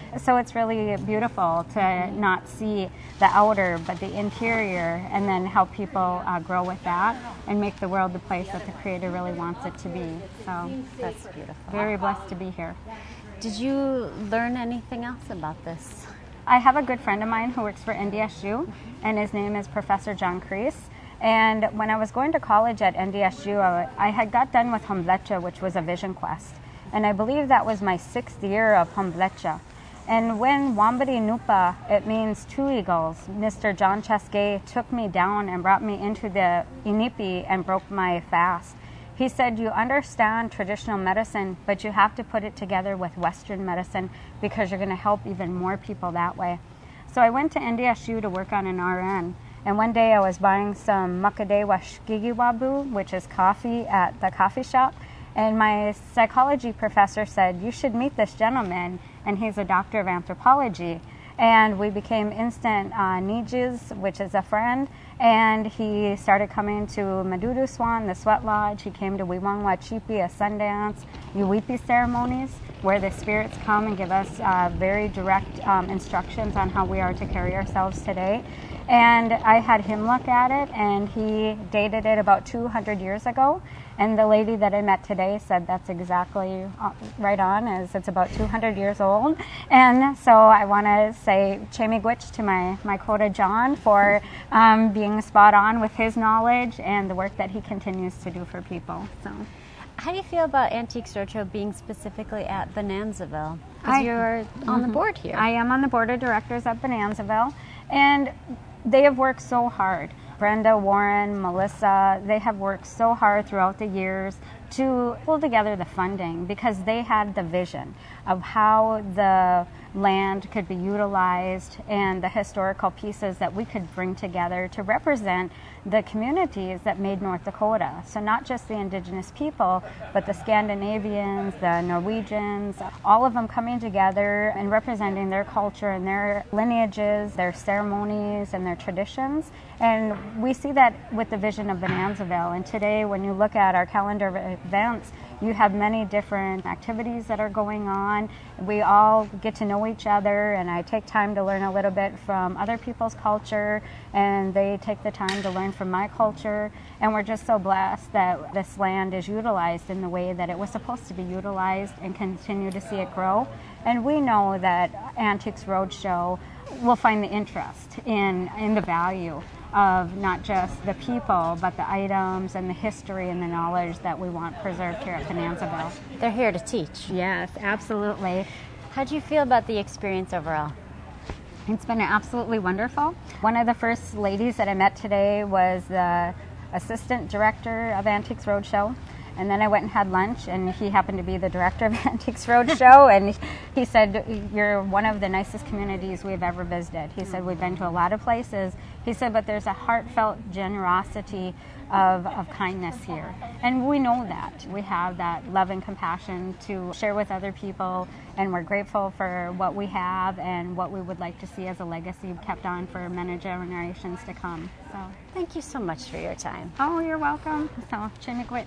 Speaker 9: So it's really beautiful to not see the outer, but the interior, and then help people uh, grow with that and make the world the place that the Creator really wants it to be. So
Speaker 10: That's beautiful.
Speaker 9: very blessed to be here.
Speaker 10: Did you learn anything else about this?
Speaker 9: I have a good friend of mine who works for N D S U, and his name is Professor John Kreis. And when I was going to college at N D S U, I, I had got done with Humblecha, which was a vision quest. And I believe that was my sixth year of Humblecha. And when Wambari Nupa, it means two eagles, Mister John Chesgay took me down and brought me into the Inipi and broke my fast. He said, you understand traditional medicine, but you have to put it together with Western medicine because you're going to help even more people that way. So I went to N D S U to work on an R N. And one day I was buying some Makadewa Shkigiwabu, which is coffee, at the coffee shop. And my psychology professor said, you should meet this gentleman, and he's a doctor of anthropology. And we became instant uh, nijis, which is a friend. And he started coming to Madudu Swan, the sweat lodge. He came to Wiwangwa Chipi, a Sundance, Uwipi ceremonies, where the spirits come and give us uh, very direct um, instructions on how we are to carry ourselves today. And I had him look at it, and he dated it about two hundred years ago. And the lady that I met today said that's exactly right on, as it's about two hundred years old. And so I want to say Chemigwich to my, my Kota John for um, being spot on with his knowledge and the work that he continues to do for people. So,
Speaker 10: how do you feel about Antiques Roadshow being specifically at Bonanzaville? Because
Speaker 9: I-
Speaker 10: you're on the
Speaker 9: Mhm.
Speaker 10: board here.
Speaker 9: I am on the board of directors at Bonanzaville, and they have worked so hard. Brenda, Warren, Melissa, they have worked so hard throughout the years to pull together the funding because they had the vision of how the land could be utilized and the historical pieces that we could bring together to represent the communities that made North Dakota. So not just the indigenous people, but the Scandinavians, the Norwegians, all of them coming together and representing their culture and their lineages, their ceremonies and their traditions. And we see that with the vision of Bonanzaville. And today, when you look at our calendar of events, you have many different activities that are going on. We all get to know each other, and I take time to learn a little bit from other people's culture, and they take the time to learn from my culture. And we're just so blessed that this land is utilized in the way that it was supposed to be utilized and continue to see it grow. And we know that Antiques Roadshow will find the interest in, in the value of not just the people, but the items and the history and the knowledge that we want preserved here at Bonanzaville.
Speaker 10: They're here to teach.
Speaker 9: Yes, absolutely.
Speaker 10: How do you feel about the experience overall?
Speaker 9: It's been absolutely wonderful. One of the first ladies that I met today was the assistant director of Antiques Roadshow. And then I went and had lunch, and he happened to be the director of Antiques Roadshow, and he said, you're one of the nicest communities we've ever visited. He said, we've been to a lot of places. He said, but there's a heartfelt generosity of, of kindness here. And we know that. We have that love and compassion to share with other people, and we're grateful for what we have and what we would like to see as a legacy kept on for many generations to come. So,
Speaker 10: thank you so much for your time.
Speaker 9: Oh, you're welcome. So, Chinikwit.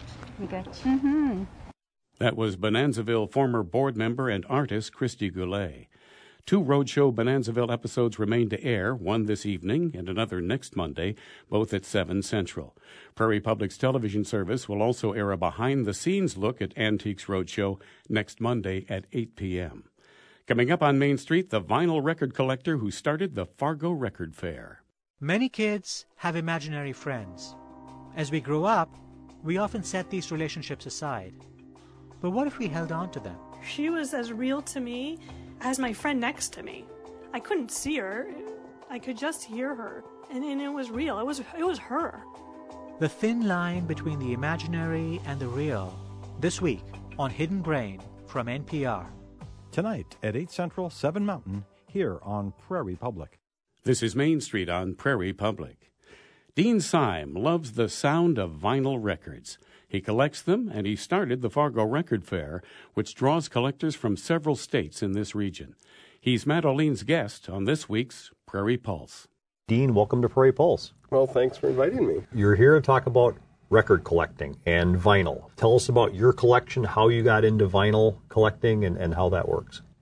Speaker 10: Mm-hmm.
Speaker 1: That was Bonanzaville former board member and artist Christy Goulet. Two Roadshow Bonanzaville episodes remain to air, one this evening and another next Monday, both at seven Central. Prairie Public's television service will also air a behind-the-scenes look at Antiques Roadshow next Monday at eight p.m. Coming up on Main Street, the vinyl record collector who started the Fargo Record Fair.
Speaker 11: Many kids have imaginary friends. As we grow up, we often set these relationships aside. But what if we held on to them?
Speaker 12: She was as real to me as my friend next to me. I couldn't see her. I could just hear her. And, and it was real. It was, it was her.
Speaker 11: The thin line between the imaginary and the real. This week on Hidden Brain from N P R.
Speaker 13: Tonight at eight Central, seven Mountain, here on Prairie Public.
Speaker 1: This is Main Street on Prairie Public. Dean Syme loves the sound of vinyl records. He collects them, and he started the Fargo Record Fair, which draws collectors from several states in this region. He's Matt O'Lean's guest on this week's Prairie Pulse.
Speaker 14: Dean, welcome to Prairie Pulse.
Speaker 15: Well, thanks for inviting me.
Speaker 14: You're here to talk about record collecting and vinyl. Tell us about your collection, how you got into vinyl collecting, and, and how that works.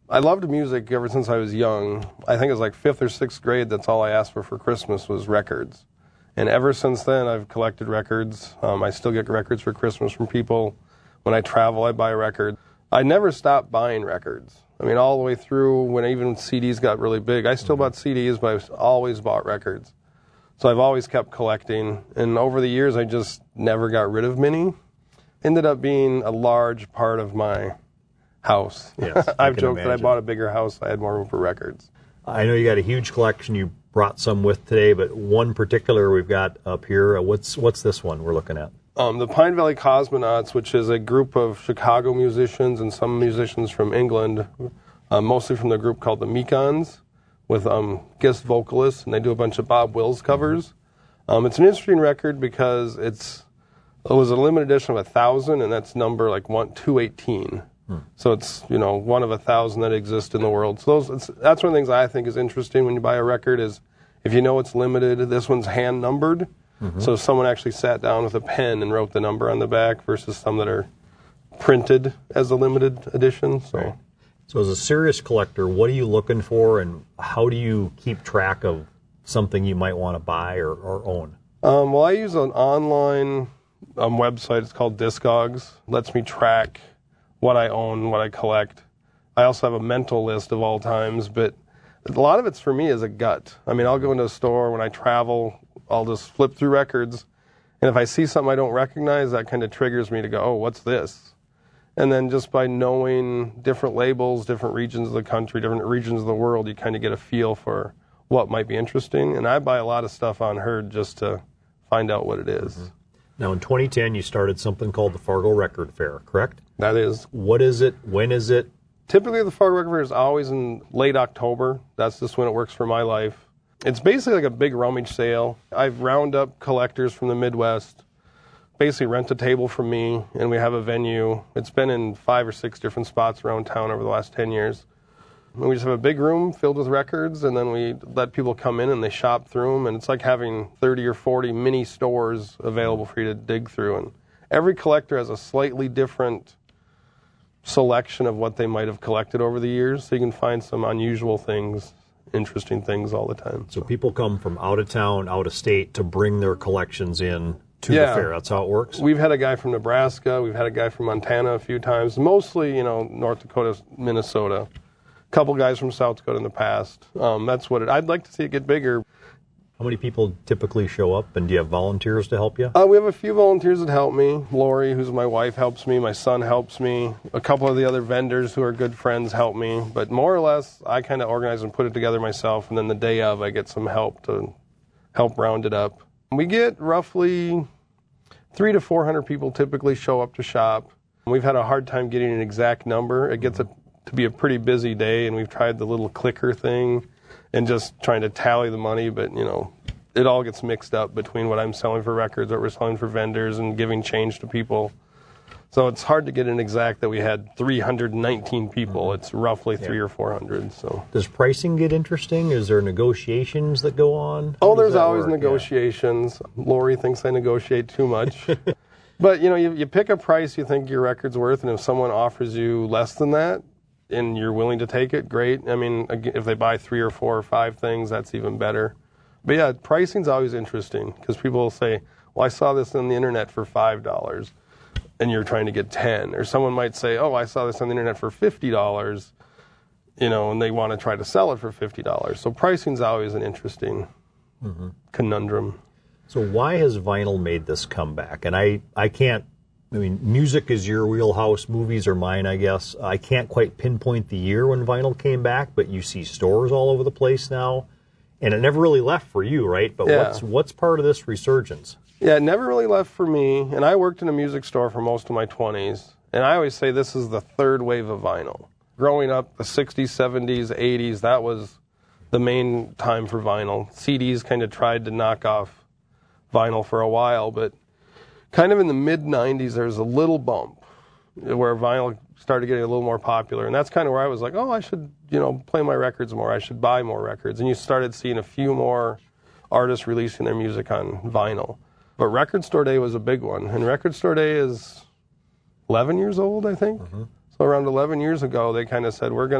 Speaker 15: I loved music ever since I was young. I think it was like fifth or sixth grade, that's all I asked for for Christmas was records. And ever since then, I've collected records. Um, I still get records for Christmas from people. When I travel, I buy a record. I never stopped buying records. I mean, all the way through when even C Ds got really big. I still bought C Ds, but I've always bought records. So I've always kept collecting. And over the years, I just never got rid of many. Ended up being a large part of my house.
Speaker 14: Yes,
Speaker 15: I've joked imagine. that I bought a bigger house, I had more room for records.
Speaker 14: I know you got a huge collection. You brought some with today, but one particular we've got up here. Uh, what's what's this one we're looking at?
Speaker 15: Um, the Pine Valley Cosmonauts, which is a group of Chicago musicians and some musicians from England, uh, mostly from the group called the Mekons, with um, guest vocalists, and they do a bunch of Bob Wills covers. Um, it's an interesting record because it's it was a limited edition of a thousand, and that's number like one two eighteen. So it's, you know, one of a thousand that exist in the world. So those, it's, that's one of the things I think is interesting when you buy a record is if you know it's limited, this one's hand numbered. Mm-hmm. So someone actually sat down with a pen and wrote the number on the back versus some that are printed as a limited edition. So,
Speaker 14: right. So as a serious collector, what are you looking for and how do you keep track of something you might want to buy or, or own?
Speaker 15: Um, well, I use an online um, website. It's called Discogs. It lets me track what I own, what I collect. I also have a mental list of all times, but a lot of it's for me as a gut. I mean, I'll go into a store when I travel, I'll just flip through records, and if I see something I don't recognize, that kind of triggers me to go, oh, what's this? And then just by knowing different labels, different regions of the country, different regions of the world, you kind of get a feel for what might be interesting. And I buy a lot of stuff on Herd just to find out what it is.
Speaker 14: Mm-hmm. Now, in twenty ten, you started something called the Fargo Record Fair, correct?
Speaker 15: That is.
Speaker 14: What is it? When is it?
Speaker 15: Typically, the Fargo Record Fair is always in late October. That's just when it works for my life. It's basically like a big rummage sale. I've round up collectors from the Midwest, basically rent a table from me, and we have a venue. It's been in five or six different spots around town over the last ten years. And we just have a big room filled with records, and then we let people come in and they shop through them, and it's like having thirty or forty mini stores available for you to dig through. And every collector has a slightly different selection of what they might have collected over the years, so you can find some unusual things, interesting things all the time.
Speaker 14: So people come from out of town, out of state to bring their collections in to
Speaker 15: yeah.
Speaker 14: the fair. That's how it works?
Speaker 15: We've had a guy from Nebraska. We've had a guy from Montana a few times. Mostly, you know, North Dakota, Minnesota. A couple guys from South Dakota in the past. Um, that's what it, I'd like to see it get bigger.
Speaker 14: How many people typically show up, and do you have volunteers to help you?
Speaker 15: Uh, we have a few volunteers that help me. Lori, who's my wife, helps me. My son helps me. A couple of the other vendors who are good friends help me. But more or less, I kind of organize and put it together myself, and then the day of, I get some help to help round it up. We get roughly three to four hundred people typically show up to shop. We've had a hard time getting an exact number. It gets a, to be a pretty busy day, and we've tried the little clicker thing and just trying to tally the money, but, you know, it all gets mixed up between what I'm selling for records, what we're selling for vendors, and giving change to people. So it's hard to get an exact that we had three hundred nineteen people. Mm-hmm. It's roughly three yeah. or four hundred. So
Speaker 14: does pricing get interesting? Is there negotiations that go on?
Speaker 15: How oh, there's always work? negotiations. Yeah. Lori thinks I negotiate too much. But, you know, you, you pick a price you think your record's worth, and if someone offers you less than that, and you're willing to take it, great. I mean, if they buy three or four or five things, that's even better. But yeah, pricing's always interesting because people will say, well, I saw this on the internet for five dollars, and you're trying to get ten. Or someone might say, oh, I saw this on the internet for fifty dollars, you know, and they want to try to sell it for fifty dollars. So pricing's always an interesting mm-hmm. conundrum.
Speaker 14: So why has vinyl made this comeback? And I, I can't, I mean, music is your wheelhouse, movies are mine, I guess. I can't quite pinpoint the year when vinyl came back, but you see stores all over the place now. And it never really left for you, right? But
Speaker 15: yeah.
Speaker 14: what's what's part of this resurgence?
Speaker 15: Yeah, it never really left for me. And I worked in a music store for most of my twenties. And I always say this is the third wave of vinyl. Growing up, the sixties, seventies, eighties, that was the main time for vinyl. C Ds kind of tried to knock off vinyl for a while, but kind of in the mid nineties, there was a little bump where vinyl started getting a little more popular. And that's kind of where I was like, oh, I should, you know, play my records more. I should buy more records. And you started seeing a few more artists releasing their music on vinyl. But Record Store Day was a big one. And Record Store Day is eleven years old, I think. Mm-hmm. So around eleven years ago, they kind of said, we're going to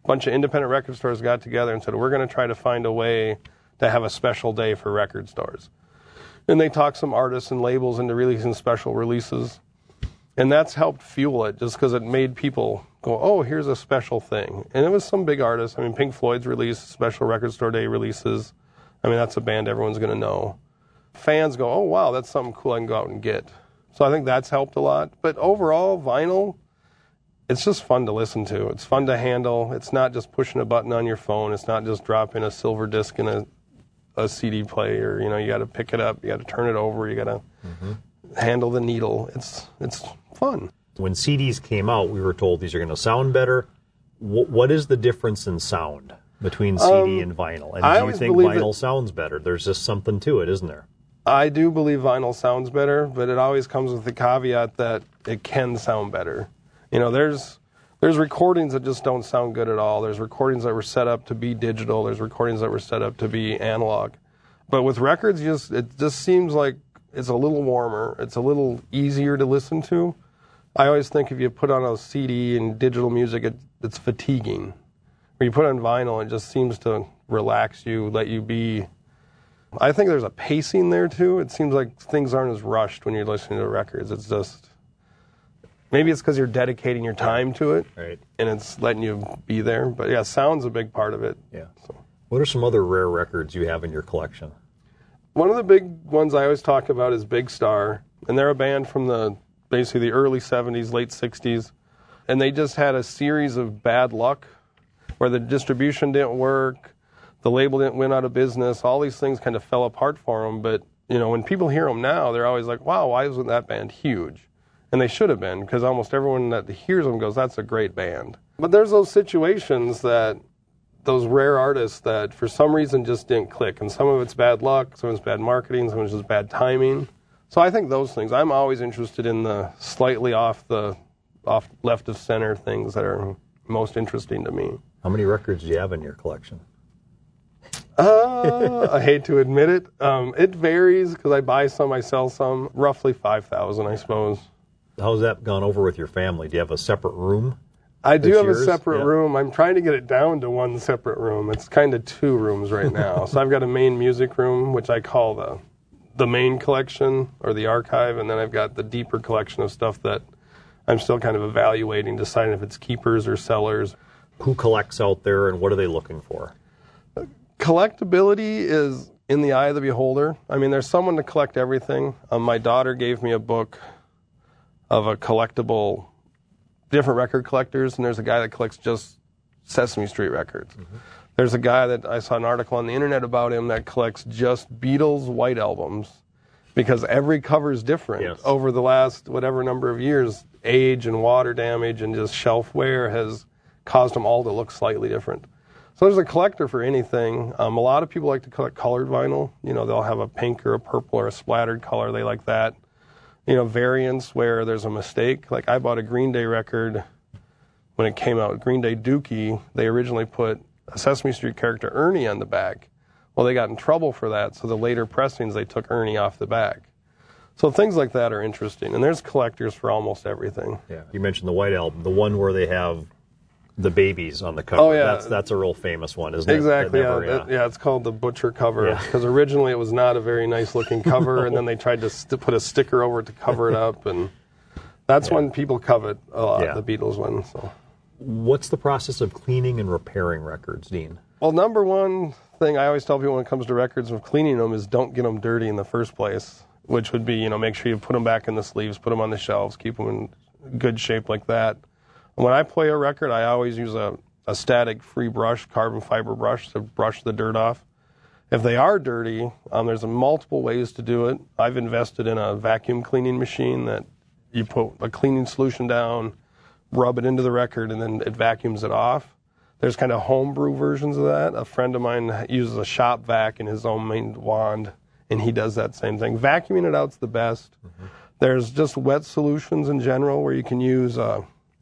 Speaker 15: A bunch of independent record stores got together and said, we're going to try to find a way to have a special day for record stores. And they talked some artists and labels into releasing special releases. And that's helped fuel it, just because it made people go, oh, here's a special thing. And it was some big artists. I mean, Pink Floyd's released special record store day releases. I mean, that's a band everyone's going to know. Fans go, oh, wow, that's something cool I can go out and get. So I think that's helped a lot. But overall, vinyl, it's just fun to listen to. It's fun to handle. It's not just pushing a button on your phone. It's not just dropping a silver disc in a, a C D player. You know, you got to pick it up. You got to turn it over. You got to mm-hmm. handle the needle. It's it's fun.
Speaker 14: When C Ds came out, we were told these are going to sound better. W- what is the difference in sound between C D um, and vinyl? And
Speaker 15: I
Speaker 14: do you think vinyl that, sounds better? There's just something to it, isn't there?
Speaker 15: I do believe vinyl sounds better, but it always comes with the caveat that it can sound better. You know, there's there's recordings that just don't sound good at all. There's recordings that were set up to be digital. There's recordings that were set up to be analog. But with records, just it just seems like it's a little warmer. It's a little easier to listen to. I always think if you put on a C D and digital music, it, it's fatiguing. When you put on vinyl, it just seems to relax you, let you be. I think there's a pacing there, too. It seems like things aren't as rushed when you're listening to records. It's just, maybe it's because you're dedicating your time to it,
Speaker 14: right.
Speaker 15: and it's letting you be there. But, yeah, sound's a big part of it.
Speaker 14: Yeah. So. What are some other rare records you have in your collection?
Speaker 15: One of the big ones I always talk about is Big Star, and they're a band from the basically the early seventies, late sixties, and they just had a series of bad luck where the distribution didn't work, the label didn't win out of business, all these things kind of fell apart for them. But, you know, when people hear them now, they're always like, wow, why wasn't that band huge? And they should have been, because almost everyone that hears them goes, that's a great band. But there's those situations that, those rare artists that for some reason just didn't click. And some of it's bad luck, some of it's bad marketing, some of it's just bad timing. So I think those things, I'm always interested in the slightly off the, off left of center things that are most interesting to me.
Speaker 14: How many records do you have in your collection?
Speaker 15: Uh, I hate to admit it. Um, it varies because I buy some, I sell some. Roughly five thousand, I suppose.
Speaker 14: How's that gone over with your family? Do you have a separate room?
Speaker 15: I do have
Speaker 14: yours?
Speaker 15: a separate
Speaker 14: yeah.
Speaker 15: room. I'm trying to get it down to one separate room. It's kind of two rooms right now. So I've got a main music room, which I call the the main collection or the archive, and then I've got the deeper collection of stuff that I'm still kind of evaluating, deciding if it's keepers or sellers.
Speaker 14: Who collects out there, and what are they looking for?
Speaker 15: Collectability is in the eye of the beholder. I mean, there's someone to collect everything. Um, my daughter gave me a book of a collectible, different record collectors, and there's a guy that collects just Sesame Street records. Mm-hmm. There's a guy that I saw an article on the internet about him that collects just Beatles White Albums, because every cover is different.
Speaker 14: Yes.
Speaker 15: Over the last whatever number of years, age and water damage and just shelf wear has caused them all to look slightly different. So there's a collector for anything. Um, a lot of people like to collect colored vinyl. You know, they'll have a pink or a purple or a splattered color. They like that. You know, variants where there's a mistake. Like I bought a Green Day record when it came out. Green Day Dookie, they originally put a Sesame Street character, Ernie, on the back. Well, they got in trouble for that, so the later pressings, they took Ernie off the back. So things like that are interesting. And there's collectors for almost everything.
Speaker 14: Yeah. You mentioned the White Album, the one where they have the babies on the cover.
Speaker 15: Oh, yeah.
Speaker 14: That's, that's a real famous one, isn't
Speaker 15: exactly,
Speaker 14: it?
Speaker 15: Exactly, yeah. It, yeah, it's called the Butcher cover, because yeah. originally it was not a very nice-looking cover, no. and then they tried to st- put a sticker over it to cover it up, and that's yeah. when people covet a lot, yeah. the Beatles one. So,
Speaker 14: what's the process of cleaning and repairing records, Dean?
Speaker 15: Well, number one thing I always tell people when it comes to records of cleaning them is don't get them dirty in the first place, which would be, you know, make sure you put them back in the sleeves, put them on the shelves, keep them in good shape like that. When I play a record, I always use a, a static free brush, carbon fiber brush, to brush the dirt off. If they are dirty, um, there's multiple ways to do it. I've invested in a vacuum cleaning machine that you put a cleaning solution down, rub it into the record, and then it vacuums it off. There's kind of homebrew versions of that. A friend of mine uses a shop vac in his own main wand, and he does that same thing. Vacuuming it out's the best. Mm-hmm. There's just wet solutions in general where you can use Uh,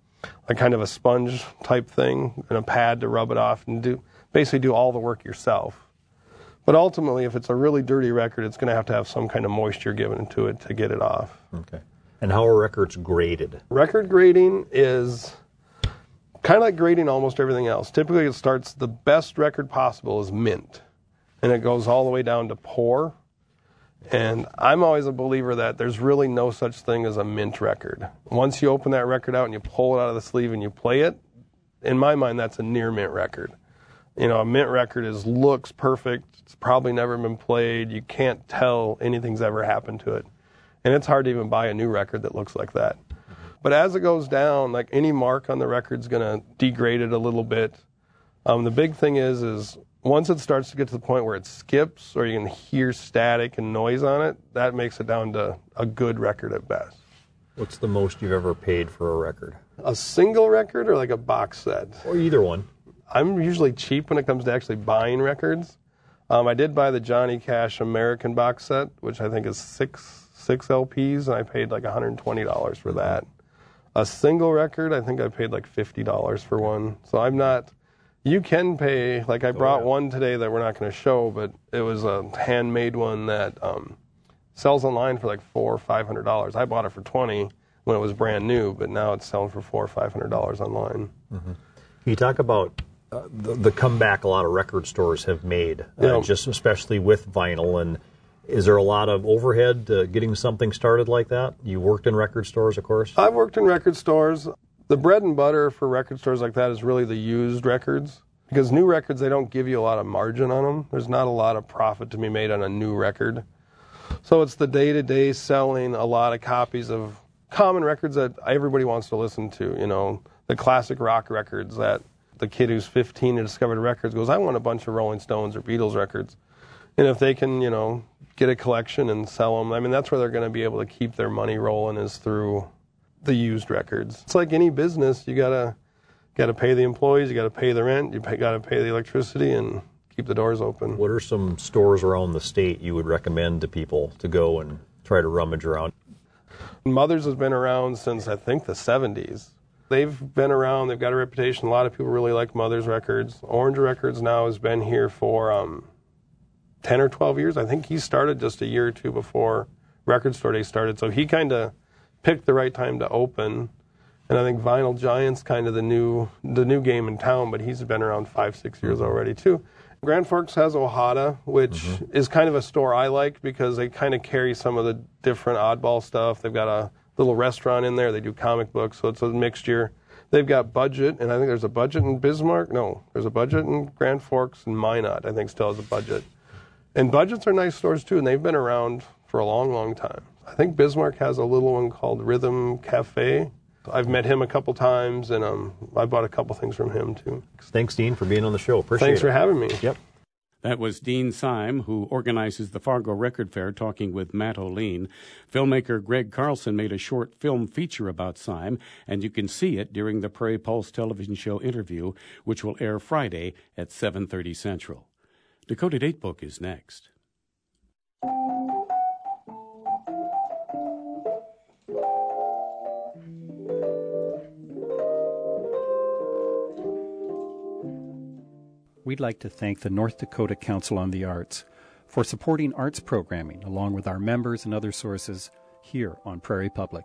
Speaker 15: a kind of a sponge type thing and a pad to rub it off and do basically do all the work yourself. But ultimately, if it's a really dirty record, it's going to have to have some kind of moisture given into it to get it off.
Speaker 14: Okay. And how are records graded?
Speaker 15: Record grading is kind of like grading almost everything else. Typically it starts, the best record possible is mint, and it goes all the way down to poor. And I'm always a believer that there's really no such thing as a mint record. Once you open that record out and you pull it out of the sleeve and you play it, in my mind, that's a near mint record. You know, a mint record is looks perfect. It's probably never been played. You can't tell anything's ever happened to it. And it's hard to even buy a new record that looks like that. But as it goes down, like any mark on the record's going to degrade it a little bit. Um, the big thing is, is once it starts to get to the point where it skips or you can hear static and noise on it, that makes it down to a good record at best.
Speaker 14: What's the most you've ever paid for a record?
Speaker 15: A single record or like a box set?
Speaker 14: Or either one.
Speaker 15: I'm usually cheap when it comes to actually buying records. Um, I did buy the Johnny Cash American box set, which I think is six six L Ps, and I paid like one hundred twenty dollars for that. A single record, I think I paid like fifty dollars for one. So I'm not... You can pay, like I brought oh, yeah. one today that we're not going to show, but it was a handmade one that um, sells online for like four or five hundred dollars. I bought it for twenty when it was brand new, but now it's selling for four or five hundred dollars online.
Speaker 14: Mm-hmm. Can you talk about uh, the, the comeback a lot of record stores have made, uh,
Speaker 15: yeah.
Speaker 14: just especially with vinyl, and is there a lot of overhead uh, getting something started like that? You worked in record stores, of course.
Speaker 15: I've worked in record stores. The bread and butter for record stores like that is really the used records, because new records, they don't give you a lot of margin on them. There's not a lot of profit to be made on a new record. So it's the day-to-day selling a lot of copies of common records that everybody wants to listen to, you know, the classic rock records that the kid who's fifteen and discovered records goes, I want a bunch of Rolling Stones or Beatles records. And if they can, you know, get a collection and sell them, I mean, that's where they're going to be able to keep their money rolling, is through the used records. It's like any business. You gotta gotta pay the employees, you gotta pay the rent, you pay, gotta pay the electricity, and keep the doors open.
Speaker 14: What are some stores around the state you would recommend to people to go and try to rummage around?
Speaker 15: Mother's has been around since I think the seventies. They've been around. They've got a reputation. A lot of people really like Mother's Records. Orange Records now has been here for um, ten or twelve years. I think he started just a year or two before Record Store Day started, so he kind of picked the right time to open. And I think Vinyl Giant's kind of the new the new game in town, but he's been around five, six years mm-hmm. already too. Grand Forks has Ohada, which mm-hmm. is kind of a store I like because they kind of carry some of the different oddball stuff. They've got a little restaurant in there. They do comic books, so it's a mixture. They've got Budget, and I think there's a Budget in Bismarck. No, there's a Budget in Grand Forks, and Minot, I think, still has a Budget. And Budgets are nice stores too, and they've been around for a long, long time. I think Bismarck has a little one called Rhythm Cafe. I've met him a couple times, and um, I bought a couple things from him, too.
Speaker 14: Thanks, Dean, for being on the show. Appreciate
Speaker 15: Thanks
Speaker 14: it.
Speaker 15: Thanks for having me.
Speaker 14: Yep.
Speaker 1: That was Dean Syme, who organizes the Fargo Record Fair, talking with Matt O'Lean. Filmmaker Greg Carlson made a short film feature about Syme, and you can see it during the Prairie Pulse television show Interview, which will air Friday at seven thirty Central. Dakota Datebook is next.
Speaker 16: We'd like to thank the North Dakota Council on the Arts for supporting arts programming along with our members and other sources here on Prairie Public.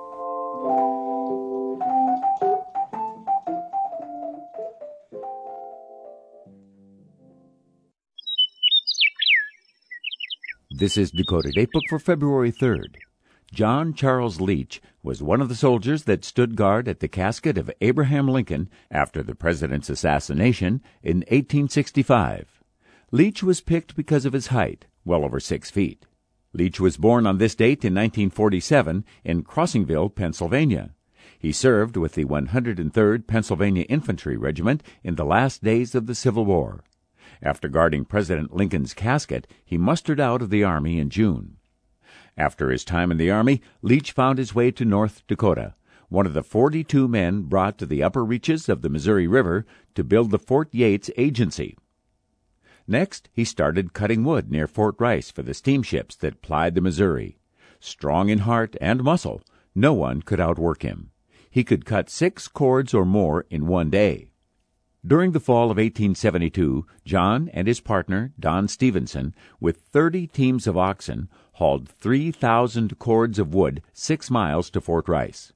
Speaker 17: This is Dakota Datebook for February third. John Charles Leach was one of the soldiers that stood guard at the casket of Abraham Lincoln after the president's assassination in eighteen sixty-five. Leach was picked because of his height, well over six feet. Leach was born on this date in nineteen forty-seven in Crossingville, Pennsylvania. He served with the one hundred third Pennsylvania Infantry Regiment in the last days of the Civil War. After guarding President Lincoln's casket, he mustered out of the Army in June. After his time in the Army, Leach found his way to North Dakota, one of the forty-two men brought to the upper reaches of the Missouri River to build the Fort Yates Agency. Next, he started cutting wood near Fort Rice for the steamships that plied the Missouri. Strong in heart and muscle, no one could outwork him. He could cut six cords or more in one day. During the fall of eighteen seventy-two, John and his partner, Don Stevenson, with thirty teams of oxen, hauled three thousand cords of wood six miles to Fort Rice.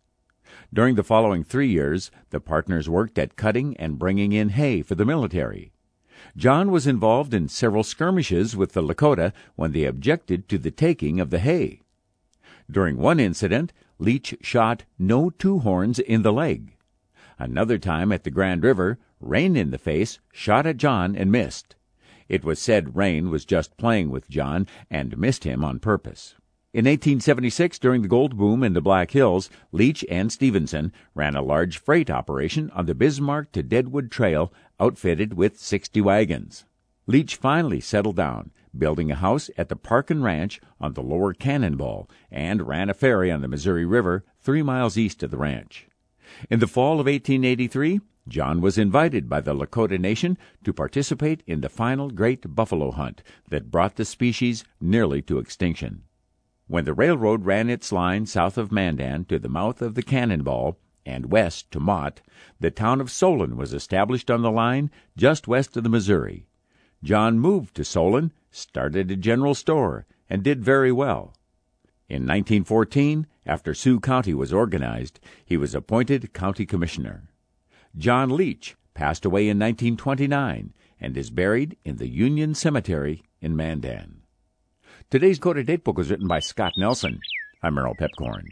Speaker 17: During the following three years, the partners worked at cutting and bringing in hay for the military. John was involved in several skirmishes with the Lakota when they objected to the taking of the hay. During one incident, Leach shot No Two Horns in the leg. Another time at the Grand River, Rain in the Face shot at John and missed. It was said Rain was just playing with John and missed him on purpose. In eighteen seventy-six, during the gold boom in the Black Hills, Leach and Stevenson ran a large freight operation on the Bismarck to Deadwood Trail outfitted with sixty wagons. Leach finally settled down, building a house at the Parkin Ranch on the lower Cannonball, and ran a ferry on the Missouri River three miles east of the ranch. In the fall of eighteen eighty-three, John was invited by the Lakota Nation to participate in the final great buffalo hunt that brought the species nearly to extinction. When the railroad ran its line south of Mandan to the mouth of the Cannonball and west to Mott, the town of Solon was established on the line just west of the Missouri. John moved to Solon, started a general store, and did very well. In nineteen fourteen, after Sioux County was organized, he was appointed county commissioner. John Leach passed away in nineteen twenty-nine and is buried in the Union Cemetery in Mandan. Today's Dakota Datebook was written by Scott Nelson. I'm Merrill Pepcorn.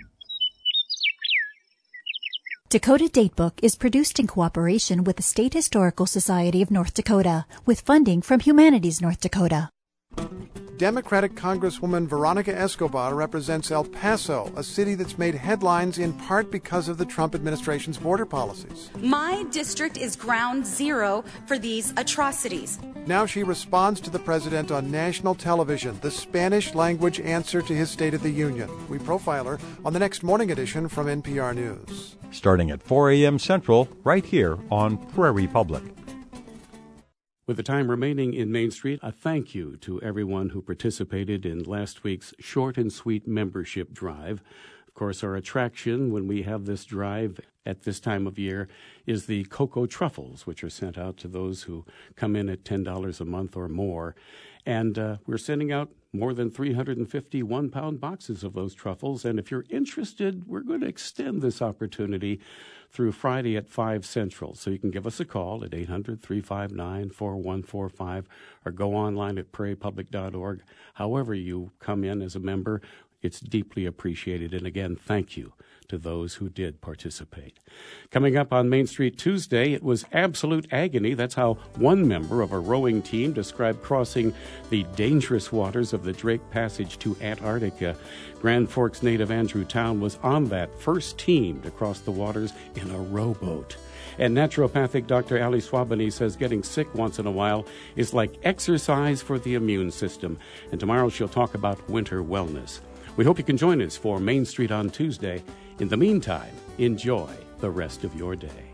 Speaker 4: Dakota Datebook is produced in cooperation with the State Historical Society of North Dakota, with funding from Humanities North Dakota.
Speaker 18: Democratic Congresswoman Veronica Escobar represents El Paso, a city that's made headlines in part because of the Trump administration's border policies.
Speaker 19: My district is ground zero for these atrocities.
Speaker 18: Now she responds to the president on national television, the Spanish-language answer to his State of the Union. We profile her on the next morning edition from N P R News.
Speaker 13: Starting at four a.m. Central, right here on Prairie Public.
Speaker 1: With the time remaining in Main Street, a thank you to everyone who participated in last week's short and sweet membership drive. Of course, our attraction when we have this drive at this time of year is the cocoa truffles, which are sent out to those who come in at ten dollars a month or more. And uh, we're sending out more than three hundred fifty one-pound boxes of those truffles. And if you're interested, we're going to extend this opportunity through Friday at five Central. So you can give us a call at eight hundred, three five nine, four one four five or go online at prairie public dot org. However you come in as a member, it's deeply appreciated. And again, thank you to those who did participate. Coming up on Main Street Tuesday, it was absolute agony. That's how one member of a rowing team described crossing the dangerous waters of the Drake Passage to Antarctica. Grand Forks native Andrew Town was on that first team to cross the waters in a rowboat. And naturopathic Doctor Ali Swabani says getting sick once in a while is like exercise for the immune system. And tomorrow she'll talk about winter wellness. We hope you can join us for Main Street on Tuesday. In the meantime, enjoy the rest of your day.